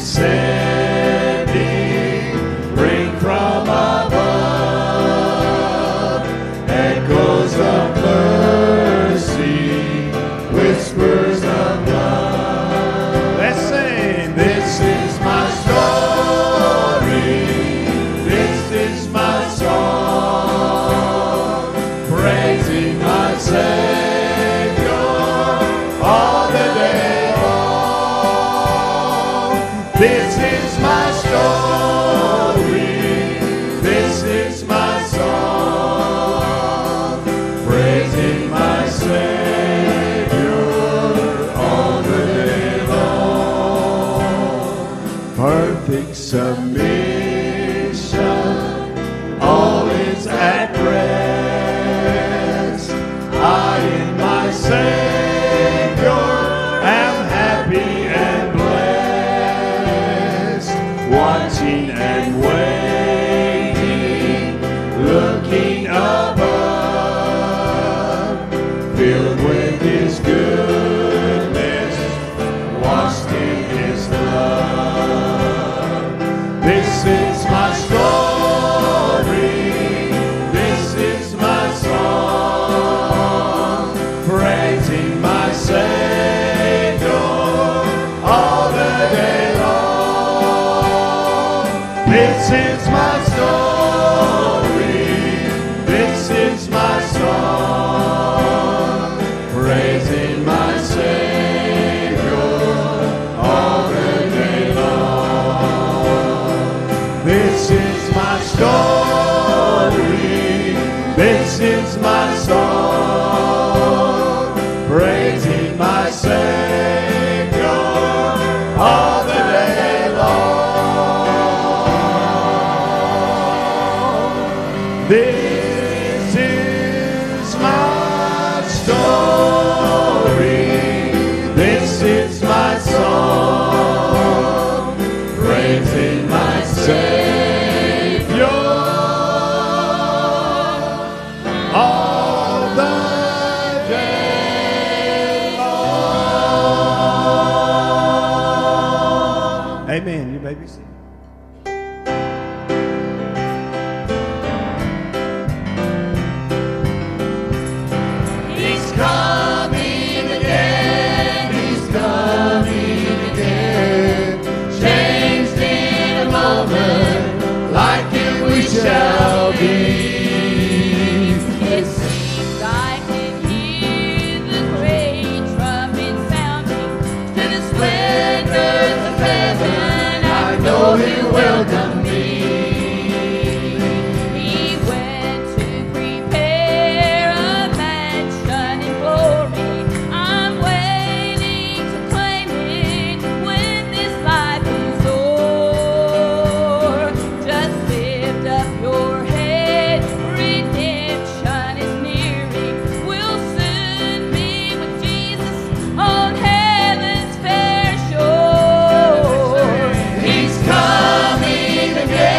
descending, bring from above, echoes of mercy, whispers of love. Let's sing. This is my story, this is my song, praising my Savior all the day long. This is my story, this is my song, praising my Savior all the day long. Perfect submission, all is at rest. I in my Savior am happy and blessed, watching and waiting, looking above, filled with His goodness, washed in His blood. This is my story, this is my song, praising my Savior all the day long. This is my story, this is my song, praising my Savior all the day long. This is my story, this is my song, praising my Savior all the day long. This is my story, this is my song, praising my Savior all the day long. Amen. You may be seated. He's coming again, He's coming again, changed in a moment, like Him we shall be. It seems I can hear the great trumpet sounding to the splendors of heaven. I know He'll welcome me. He went to prepare a mansion in glory. I'm waiting to claim it when this life is o'er. Just lift up your head, redemption is nearing. We'll soon be with Jesus on heaven's fair shore. He's coming again.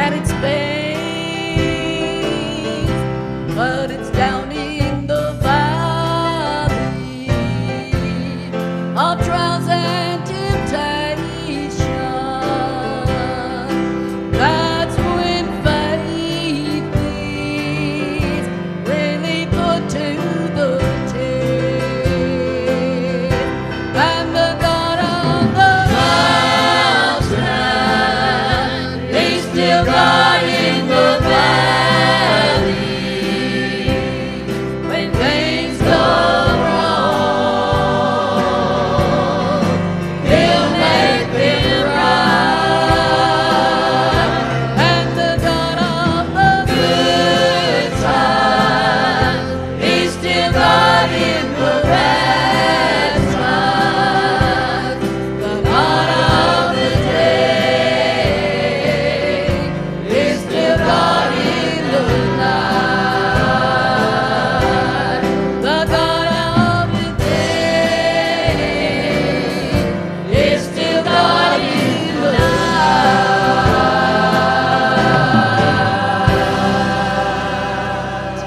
at its base, but it's down in the valley of trials and temptation. That's when faith is really put to the test. And the God of the mountain, He's still God in the valley. When things go wrong, He'll make them right. And the God of the good times, He's still God in the bad times. The God of the day is still God in the night. The God of the day is still God in the night.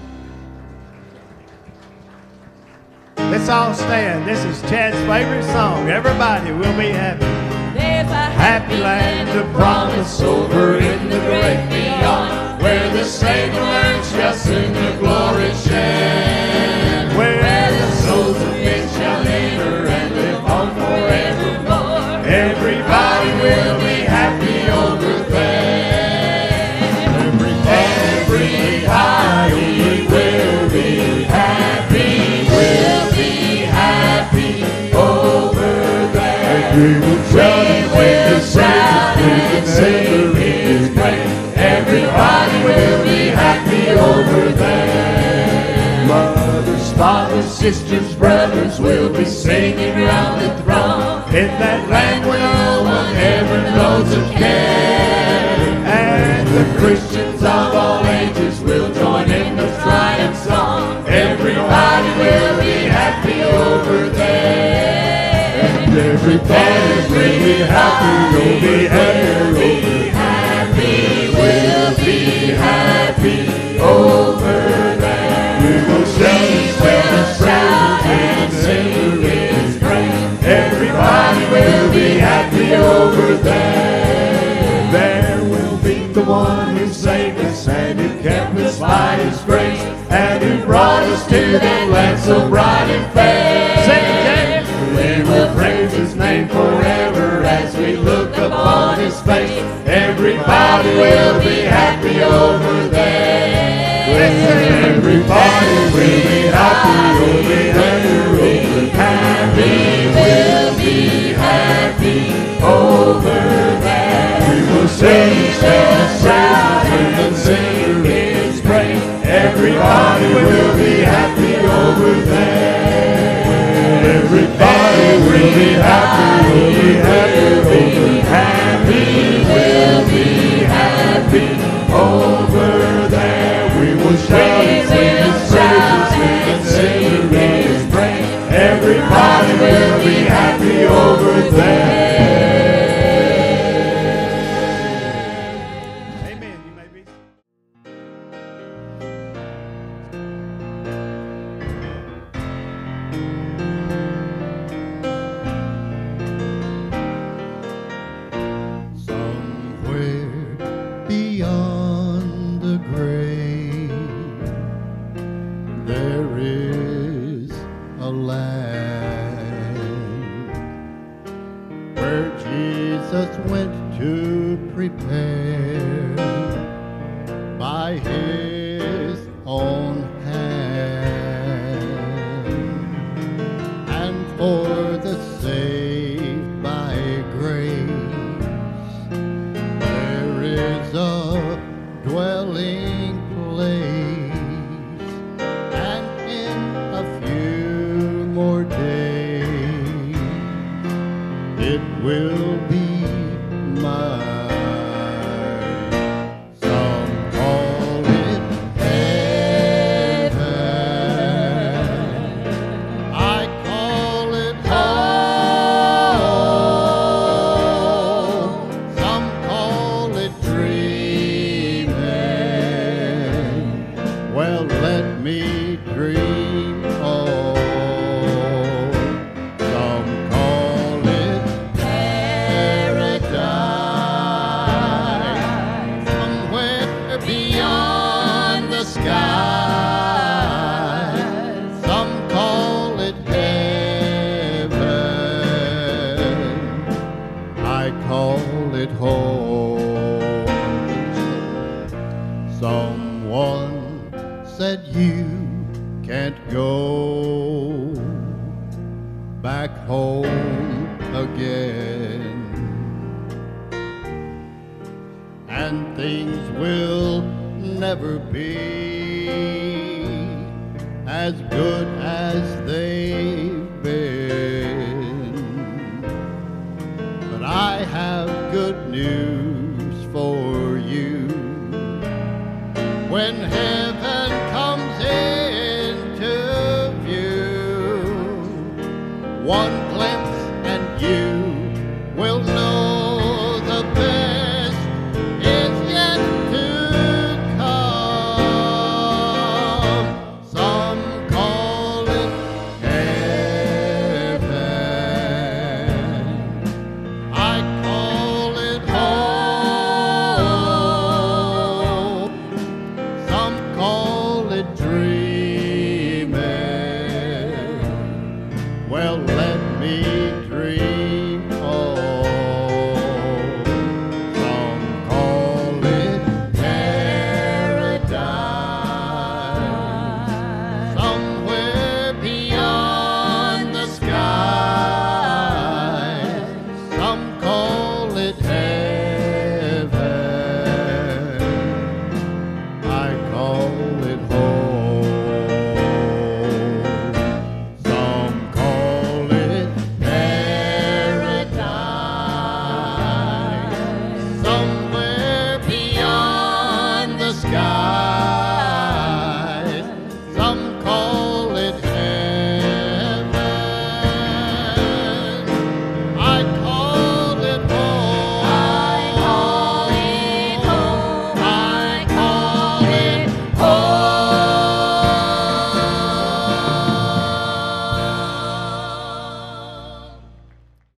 Let's all stand. This is Chad's favorite song. Everybody will be happy. There's a Happy land of promise over in the great beyond, where the Savior shall sing the glory chant, where the souls of men shall enter and live on forevermore. Everybody will be happy over there. Everybody will be happy, over there. We will shout and when the Savior is great. Everybody will be happy over there. Mothers, fathers, sisters, brothers will be singing round the throne in that land where no one ever knows of care. And the Christians of all ages will join in the triumph song. Everybody will be happy over there. And everybody will be happy over there. We'll be happy over there. We will shout when the Savior is great. Everybody will be happy over there. There will be the one who saved us and who kept us by His grace, and who brought us to that land so bright and fair. Sing it, James. We will praise His name forever as we look upon His face. Everybody will be happy over there. Everybody will be happy over there. Happy will be happy over there. We will sing and shout when the Savior is great. Everybody will be happy over there. Everybody will be happy, will be happy, will be happy over there. We will shout and praise when the Savior is great. Everybody will be happy over there. Amen. You may be. Somewhere beyond the grave, there is a land where Jesus went to prepare by His own hand, and for the saved by grace there is a dwelling place, and in a few more days it will be mine. Some call it heaven, I call it home. Some call it dream, I call it home. Someone said you can't go back home again, and things will never be as good as they've been. But I have good news for you. When heaven comes into view, one glimpse and you will know the best is yet to come. Some call it heaven, I call it home. Some call it dreaming. Well, let me dream on. Some call it paradise, somewhere beyond the sky. Some call it heaven.